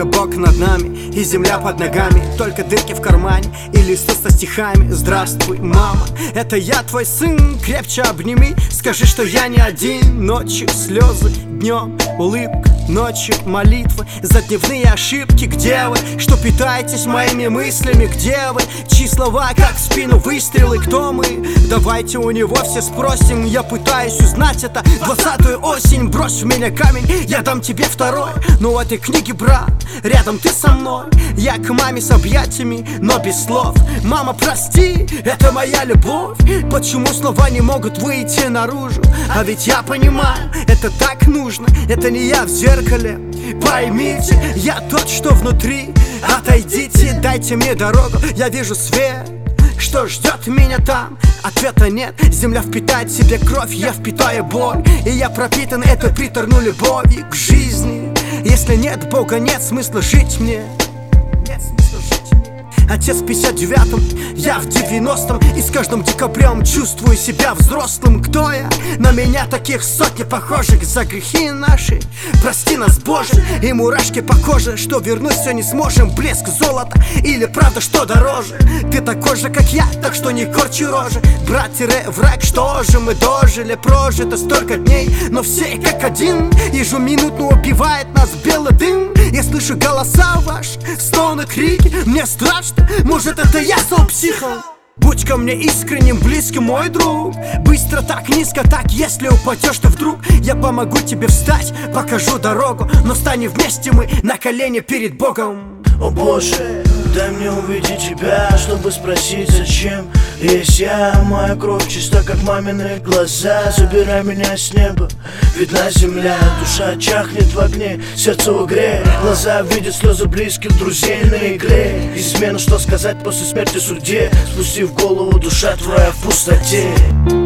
Только Бог над нами и земля под ногами, только дырки в кармане и листы со стихами. Здравствуй, мама, это я, твой сын, крепче обними. Скажи, что я не один. Ночью слезы, днем улыбка, ночью молитвы за дневные ошибки. Где вы, что питаетесь моими мыслями? Где вы, чьи слова, как в спину выстрелы? Кто мы? Давайте у него все спросим. Я пытаюсь узнать это 20-ю осень. Брось в меня камень, я дам тебе второй. Но в этой книге, брат, рядом ты со мной. Я к маме с объятиями, но без слов. Мама, прости, это моя любовь. Почему слова не могут выйти наружу? А ведь я понимаю, это так нужно. Это не я в зеркале, поймите, я тот, что внутри. Отойдите, дайте мне дорогу, я вижу свет. Что ждет меня там? Ответа нет. Земля впитает в себе кровь, я впитаю боль. И я пропитан этой приторной любовью к жизни. Если нет Бога, нет смысла жить мне. Отец в 59-м, я в 90-м. И с каждым декабрем чувствую себя взрослым. Кто я? На меня таких сотни похожих. За грехи наши прости нас, Боже. И мурашки по коже, что вернуть все не сможем. Блеск золота или правда, что дороже? Ты такой же, как я, так что не корчи рожи. Брат-враг, что же мы дожили? Прожито столько дней, но все как один. Ежеминутно убивает нас белый дым. Я слышу голоса ваши, стоны, крики. Мне страшно, может это я стал психом. Будь ко мне искренним, близким, мой друг. Быстро так, низко так, если упадешь ты вдруг, я помогу тебе встать, покажу дорогу. Но встань вместе мы на колени перед Богом. О Боже, дай мне увидеть Тебя, чтобы спросить, зачем есть я. Моя кровь чиста, как мамины глаза. Забирай меня с неба, видна земля. Душа чахнет в огне, сердце в игре. Глаза видят слезы близких друзей на игре. Измену, что сказать после смерти судье. Спустив голову, душа твоя в пустоте.